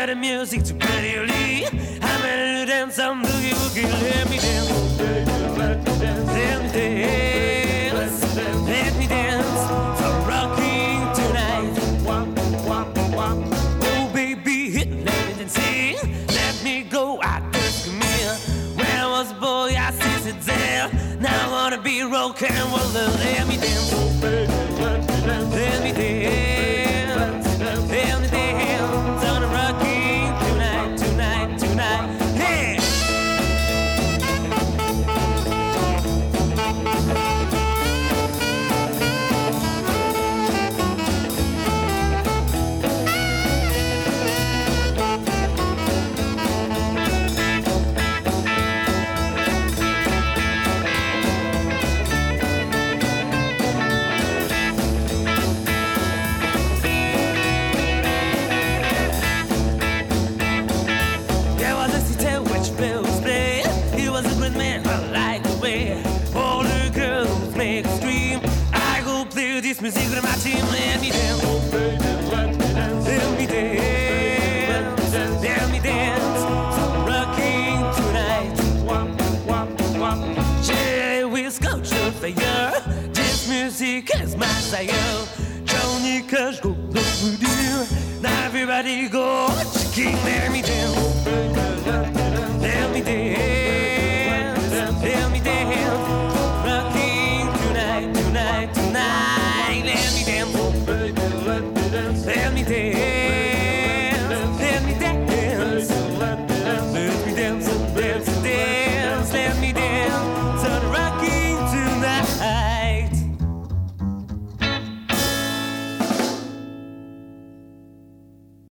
the music too pretty. I'm ready to dance, I'm boogie woogie. Let me dance, let me dance, let me dance, let me dance. I'm rocking tonight. Oh baby, hit, let me dance, let me go out to me. When I was a boy, I see it there. Now I wanna be rock and roll. Let me dance, let me dance, let me dance, let me dance. I'm rocking tonight, tonight, tonight. Hey! This music with my team, let me dance, let me dance, let me dance, let me dance. I'm rocking tonight. Yeah, we'll scout your fire. This music is my style. Johnny Cash, go look with you. Now everybody go, King, let me dance.